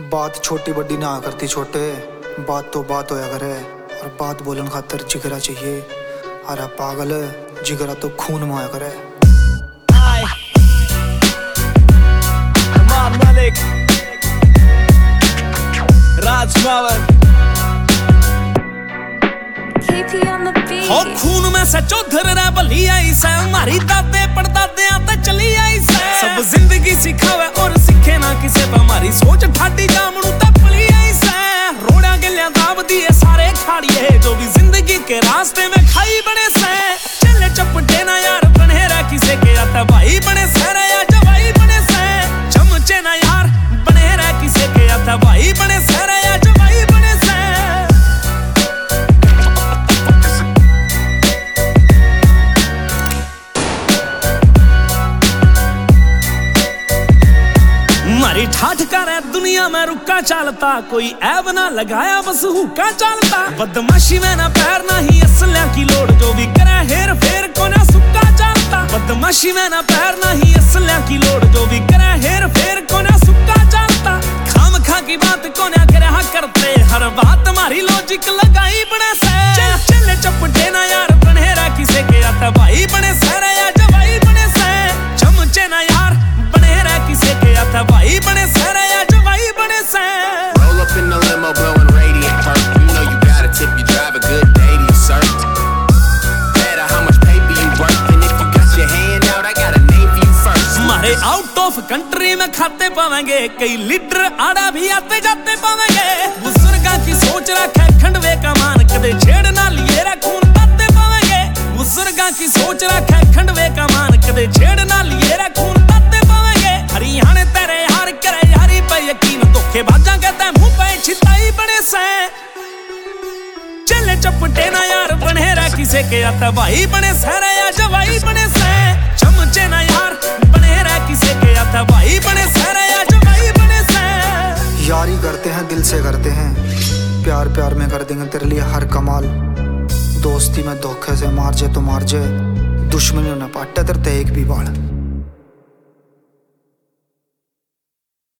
बात छोटी बड़ी ना करती छोटे, बात तो बात होया करे। और बात बोलन खातर जिगरा चाहिए। अरे पागल जिगरा तो खून में होया करे। हो खून में से चौधर रे भली आई से, हमारी दादे पड़दादे ते चली आई से। सब जिंदगी सिखावे और सीखे ना किसे पे, हमारी सोच ठाडी जामनू ते पली आई से। रोड़ा गलियां दाब दिए सारे खाड़िए, जो भी जिंदगी के रास्ते में खाई बने से। चले चपटे ना यार बने रह किसे के, आता भाई बने से रे या जवाई बने से। चमचे ना यार बने रह किसे के, आता भाई बने से रे या जवाई बने से। मारी ठाठ कर दुनिया में रुका चलता, कोई ऐब ना लगाया बस हुक्का चलता। बदमाशी में ना पैर ना ही असलिया की लोड़, जो भी करे हेर फेर को ना सुक्का चलता। बदमाशी में ना पैर ना ही असलिया की लोड़, जो भी करे हेर फेर को ना सुक्का चलता। खाम खा की बात को ना करे करते, हर बात हमारी लॉजिक लगाई बने से। चले चपटे ना यार बने रहा किसे के, आता भाई बने से रे या जवाई बने से। चमचे ना यार बने रहा किसे के, आता भाई बने से रे या जवाई बने से। Roll up in the limo blowing radiant perk, you know you gotta tip your driver, good day to you sir. Matter how much paper you worth, and if you got your hand out I got a name for you first. हमारे out of country में खाते पावेंगे, कई litre आड़ा भी आते जाते पावेंगे। बुजुर्गा की सोच रखे खंडवे का मान, कदे छेड़ ना लिए रे खून ताते पावेंगे। बुजुर्गा की सोच रखे खंडवे का मान, कदे छेड़ ना लिए रे खून ताते पावेंगे। हरियाणे तेरे यार करे यारी पे यकीन, धोखेबाजा कहते मुंह पे छिताई बने से। चले चपटे ना यार बने रह किसे के, आता भाई बने से रे या जवाई बने से। चमचे ना यार बने रह किसे के, आता भाई बने से रे या जवाई बने से। यारी करते हैं दिल से करते हैं, प्यार प्यार में कर देंगे तेरे लिए हर कमाल। दोस्ती में धोखे से मार जे तो मार जे, दुश्मनियों ने पाटे तेरे एक भी बाल।